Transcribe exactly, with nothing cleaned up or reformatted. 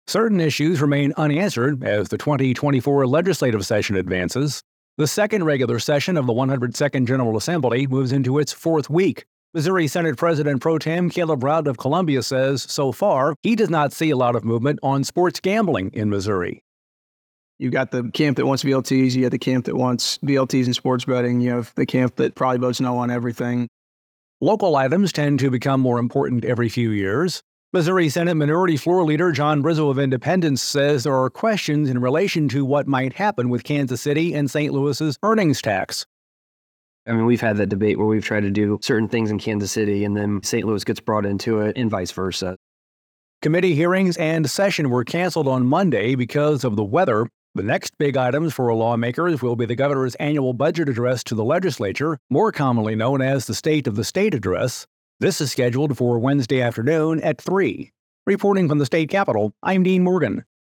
Certain issues remain unanswered as the twenty twenty-four legislative session advances. The second regular session of the one hundred second General Assembly moves into its fourth week. Missouri Senate President Pro Tem Caleb Rowden of Columbia says so far he does not see a lot of movement on sports gambling in Missouri. You've got the camp that wants V L Ts, you got the camp that wants V L Ts and sports betting, you have the camp that probably votes no on everything. Local items tend to become more important every few years. Missouri Senate Minority Floor Leader John Rizzo of Independence says there are questions in relation to what might happen with Kansas City and Saint Louis's earnings tax. I mean, we've had that debate where we've tried to do certain things in Kansas City and then Saint Louis gets brought into it and vice versa. Committee hearings and session were canceled on Monday because of the weather. The next big items for lawmakers will be the governor's annual budget address to the legislature, more commonly known as the State of the State Address. This is scheduled for Wednesday afternoon at three. Reporting from the state capitol, I'm Dean Morgan.